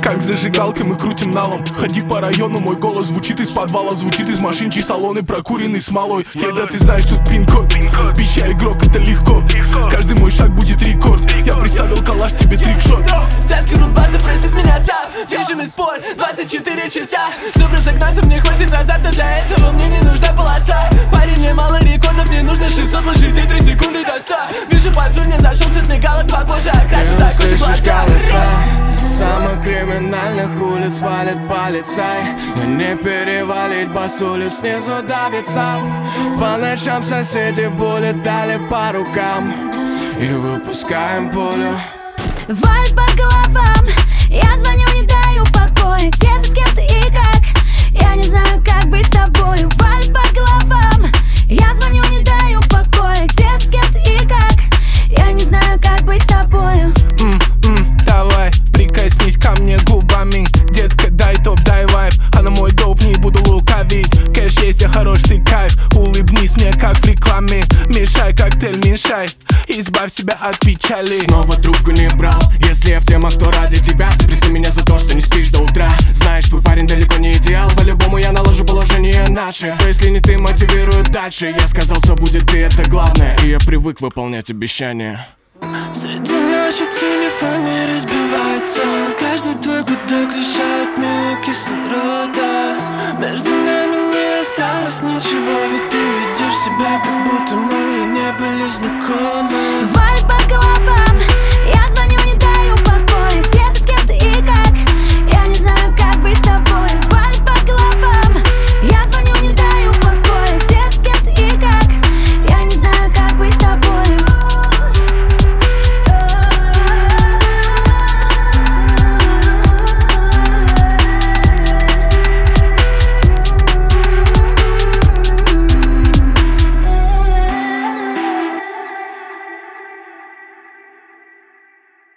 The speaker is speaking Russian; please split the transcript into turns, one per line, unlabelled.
как зажигалкой мы крутим налом. Ходи по району, мой голос звучит из подвала, звучит из машин, чьи салоны прокуренный смолой. Да ты знаешь, тут пин-код, пища игрок, это легко. Каждый мой шаг будет рекорд. Я приставил калаш, тебе трикшот.
Связка рудбаза просит меня сам. Держим спор 24 часа. Чтобы разогнаться, мне хватит азарта. Для этого мне не нужна полоса. Парень, мне мало рекордов, мне нужно 600 лошадей, 3 секунды до 100. Вижу патруль, мне зашел цвет мигалок по коже, окрашу до кожи глаза.
Самых криминальных улиц валит полицай, но не перевалить басулю, снизу давит сам. По ночам соседи булят, дали по рукам и выпускаем пулю.
Валит по головам, я звоню, не даю покоя. Где ты, с кем ты и как? Я не знаю, как быть с тобою. Валит по головам, я звоню, не даю покоя. Где ты, с кем ты и как? Я не знаю, как быть с тобою.
Давай, прикоснись ко мне губами. Детка, дай топ, дай вайб. А на мой доп не буду лукавить. Кэш есть, я хорош, ты кайф. Улыбнись мне, как в рекламе. Мешай коктейль, мешай. Избавь себя от печали.
Снова трубку не брал. Если я в темах, то ради тебя. Ты прости меня за то, что не спишь до утра. Знаешь, твой парень далеко не идеал. По-любому я наложу положение наше. То если не ты, мотивирует дальше. Я сказал, все будет, ты это главное. И я привык выполнять обещания.
Среди ночи телефон не разбивается. Каждый твой гудок лишает меня кислорода. Между нами не осталось ничего, ведь ты ведешь себя, как будто мы не были знакомы.
Валит по головам,